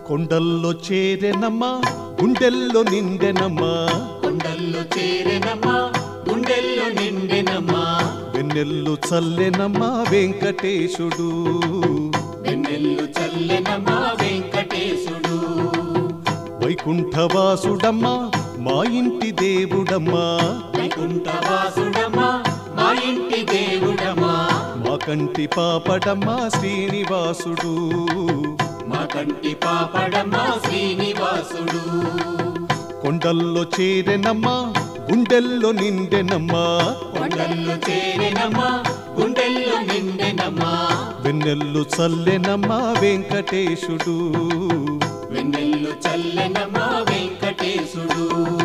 కొండల్లో చేరెనమ్మా గుండెల్లో నిండెనమ్మా కొండల్లో చేరెనమ్మా గుండెల్లో నిండెనమ్మా వెన్నెల్లు చల్లెనమ్మా వెంకటేశుడు వెన్నెల్లు చల్లెనమ్మా వెంకటేశుడు వైకుంఠవాసుడమ్మా మా ఇంటి దేవుడమ్మా వైకుంఠవాసుడమ్మా మా ఇంటి దేవుడమ్మా మా కంటి పాపడమ్మా శ్రీనివాసుడు మా కంటి పాపడమ్మా శ్రీనివాసుడు కొండల్లో చేరెనమ్మా గుండెల్లో నిండెనమ్మా కొండల్లో చేరెనమ్మా గుండెల్లో నిండెనమ్మా వెన్నెల్లు చల్లెనమ్మా వెంకటేశుడు వెన్నెల్లు చల్లెనమ్మా వెంకటేశుడు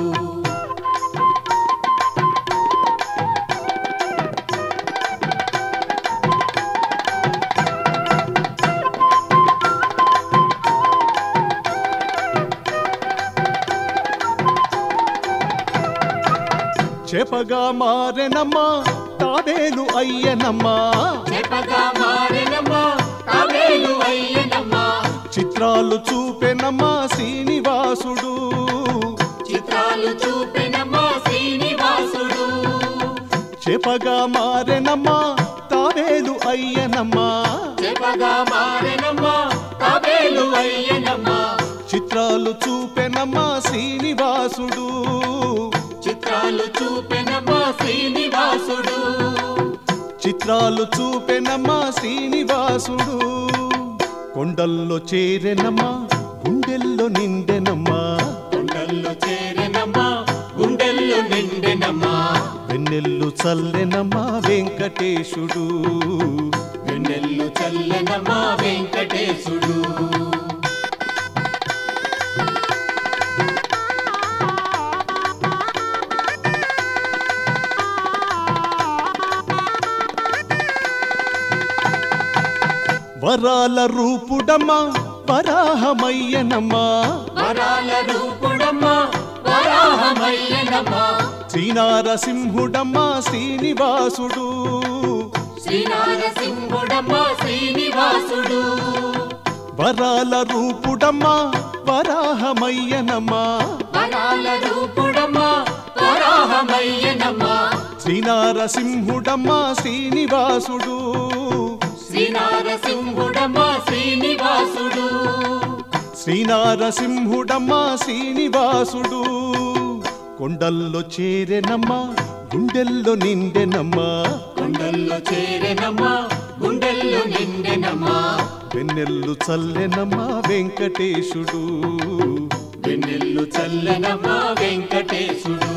చేపగా మారెనమ్మా తాబేలు అయ్యనమ్మా చేపగా మారెనమ్మా తాబేలు అయ్యనమ్మా చిత్రాలు చూపెనమ్మా శ్రీనివాసుడు చిత్రాలు చూపెనమ్మా శ్రీనివాసుడు చేపగా మారెనమ్మా తాబేలు అయ్యనమ్మా చేపగా మారెనమ్మా తాబేలు అయ్యనమ్మా చిత్రాలు చూపెనమ్మా శ్రీనివాసుడు చిత్రాలు చూపెనమ్మా శ్రీనివాసుడు చిత్రాలు చూపెనమ్మా శ్రీనివాసుడు కొండల్లో చేరెనమ్మా గుండెల్లో నిండెనమ్మా కొండల్లో చేరెనమ్మా గుండెల్లో నిండెనమ్మా వెన్నెల్లు చల్లెనమ్మా వెంకటేశుడు వెన్నెల్లు చల్లెనమ్మా వెంకటేశుడు వరాల రూపుడమ్మా వరాహమయ్యనమ్మా వరాల రూపుడమ్మా వరాహమయ్యనమ్మా శ్రీనారసింహుడమ్మా శ్రీనివాసుడు శ్రీనారసింహుడమ్మా శ్రీనివాసుడు వరాల రూపుడమ్మా వరాహమయ్యనమ్మా వరాల రూపుడమ్మా వరాహమయ్యనమ్మా శ్రీనారసింహుడమ్మా శ్రీనివాసుడు శ్రీనారసింహుడమ్మా శ్రీనివాసుడు శ్రీనారసింహుడమ్మా శ్రీనివాసుడు కొండల్లో చేరెనమ్మా గుండెల్లో నిండెనమ్మా కొండల్లో చేరెనమ్మా గుండెల్లో నిండెనమ్మా వెన్నెల్లు చల్లెనమ్మా వెంకటేశుడు వెన్నెల్లు చల్లెనమ్మా వెంకటేశుడు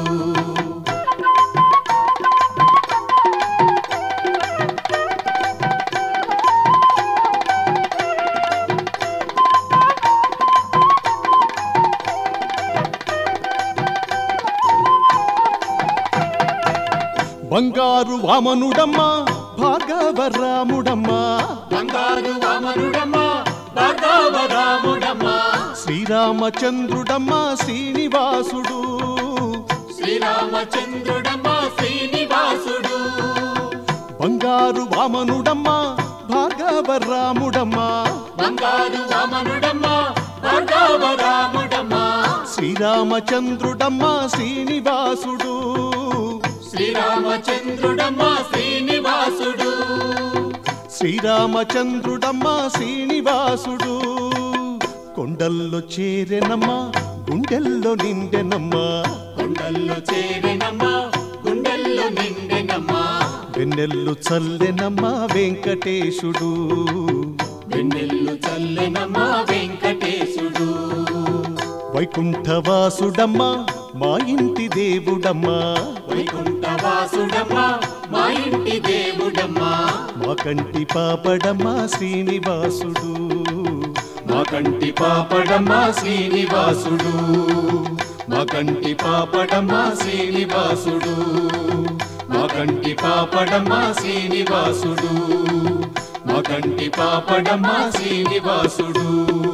బంగారు వామనుడమ్మా భార్గవరాముడమ్మా బంగారు వామనుడమ్మా భార్గవరాముడమ్మా శ్రీరామచంద్రుడమ్మా శ్రీనివాసుడు శ్రీరామచంద్రుడమ్మా శ్రీనివాసుడు బంగారు వామనుడమ్మా భార్గవరాముడమ్మా బంగారు వామనుడమ్మా భార్గవరాముడమ్మా శ్రీరామచంద్రుడమ్మా శ్రీనివాసుడు శ్రీరామచంద్రుడమ్మా శ్రీనివాసుడు శ్రీరామచంద్రుడమ్మా శ్రీనివాసుడు కొండల్లో చేరెనమ్మా గుండెల్లో నిండెనమ్మా కొండల్లో చేరెనమ్మా గుండెల్లో నిండెనమ్మా వెన్నెల్లు చల్లెనమ్మా వెంకటేశుడు వెన్నెల్లు చల్లెనమ్మా వెంకటేశుడు వైకుంఠవాసుడమ్మా మా ఇంటి దేవుడమ్మా వైకుంఠవాసుడమ్మా మా ఇంటి దేవుడమ్మా మా కంటి పాపడమ్మా శ్రీనివాసుడు మా కంటి పాపడమ్మా శ్రీనివాసుడు మా కంటి పాపడమ్మా శ్రీనివాసుడు మా కంటి పాపడమ్మా శ్రీనివాసుడు మా కంటి పాపడమ్మా శ్రీనివాసుడు